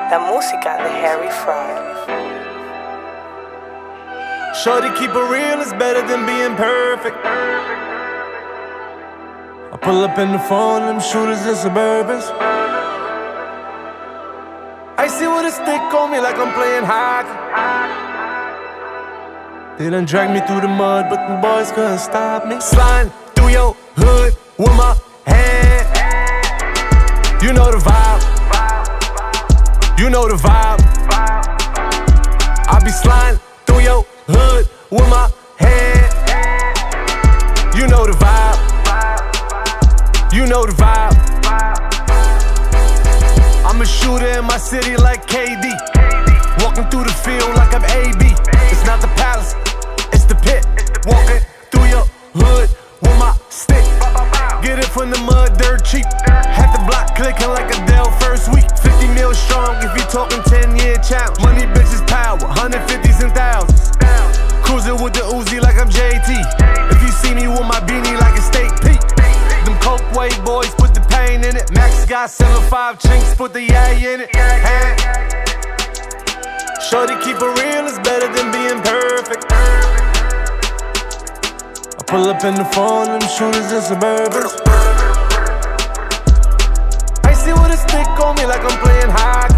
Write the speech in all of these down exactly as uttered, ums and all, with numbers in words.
La música de Harry Fraud. Shorty, keep it real, it's better than being perfect. I pull up in the phone, them shooters in Suburbans. I see with a stick on me like I'm playing hockey. They done dragged me through the mud, but the boys couldn't stop me. Sliding through your hood with my hand. You know the vibe. You know the vibe. I be sliding through your hood with my hand. You know the vibe. You know the vibe. I'm a shooter in my city like K D. Walking through the field like I'm A B. It's not the palace, it's the pit. Walking through your hood with my stick. Get it from the mud, dirt cheap. Had the block clicking like Adele first week. fifty mil strong if you talking ten year challenge. Money, bitches, power, one hundred fifties and thousands. Cruising with the Uzi like I'm J T. If you see me with my beanie like a state peak. Them coke way boys put the pain in it. Max got seven five chinks, put the yay in it. Hey. Shorty, keep it real, it's better than being perfect. I pull up in the phone, them shooters in Suburbans. I see with a stick on me like I'm playing hockey.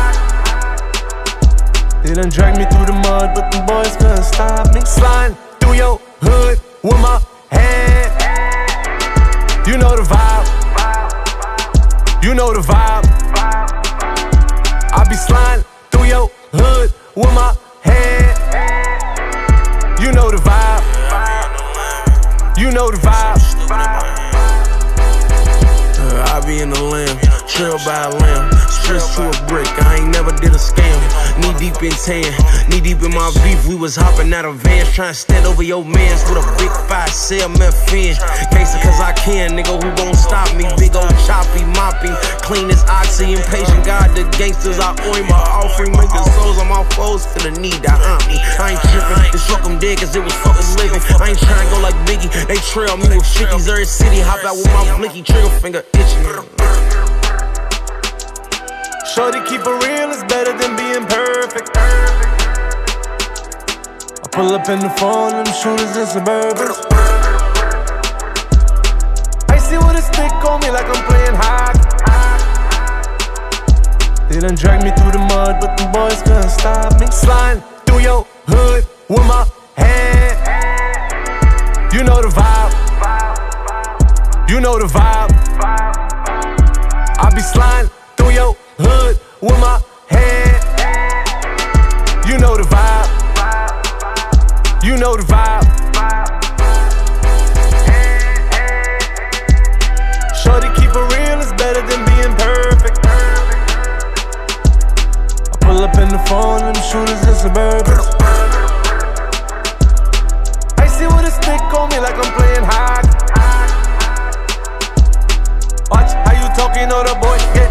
They done dragged me through the mud, but the boys couldn't stop me. Sliding through your hood with my hand. You know the vibe. You know the vibe. I be sliding through your hood with my hand. You know the vibe. You know the vibe. uh, I be in the limb, trail by a limb, stress to a brick. I ain't never did a scam. Knee deep in tan, knee deep in my beef. We was hopping out of vans, trying to stand over your mans with a big five cell meth in. Gangsta cause I can, nigga, who gon' stop me? Big old choppy, moppy, clean as oxy, impatient God. The gangsters I owe my offering, make the souls on my foes to the knee that hunt me. I ain't trippin', they struck them dead cause it was fucking living. I ain't tryna go like Biggie, they trail me with fifties. Every city hop out with my blinky, trigger finger itching. Shorty, keep it real, it's better than being perfect. I pull up in the phone, them shooters in Suburbans. I see with a stick on me like I'm playing hockey. They done dragged me through the mud, but the boys couldn't stop me. Sliding through your hood with my hand. You know the vibe. You know the vibe. I be sliding through your hood with my hand. You know the vibe. You know the vibe. Shorty, keep it real, it's better than being perfect. I pull up in the phone, them shooters in Suburbans. I see with a stick on me like I'm playing hockey. Watch how you talking, oh the boy, yeah.